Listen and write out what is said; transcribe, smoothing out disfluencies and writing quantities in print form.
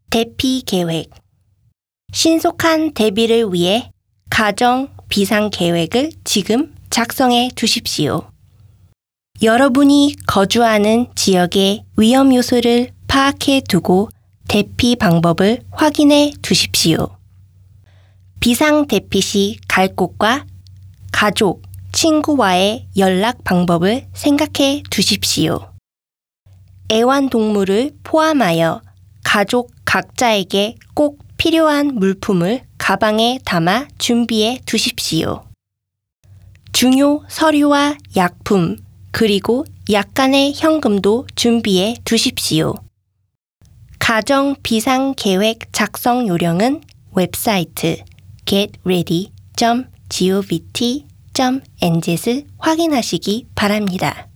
대피 계획. 신속한 대비를 위해 가정 비상 계획을 지금 작성해 두십시오. 여러분이 거주하는 지역의 위험 요소를 파악해 두고 대피 방법을 확인해 두십시오. 비상 대피 시 갈 곳과 가족, 친구와의 연락 방법을 생각해 두십시오. 애완동물을 포함하여 가족 각자에게 꼭 필요한 물품을 가방에 담아 준비해 두십시오. 중요 서류와 약품, 그리고 약간의 현금도 준비해 두십시오. 가정 비상 계획 작성 요령은 웹사이트 getready.govt.nz을 확인하시기 바랍니다.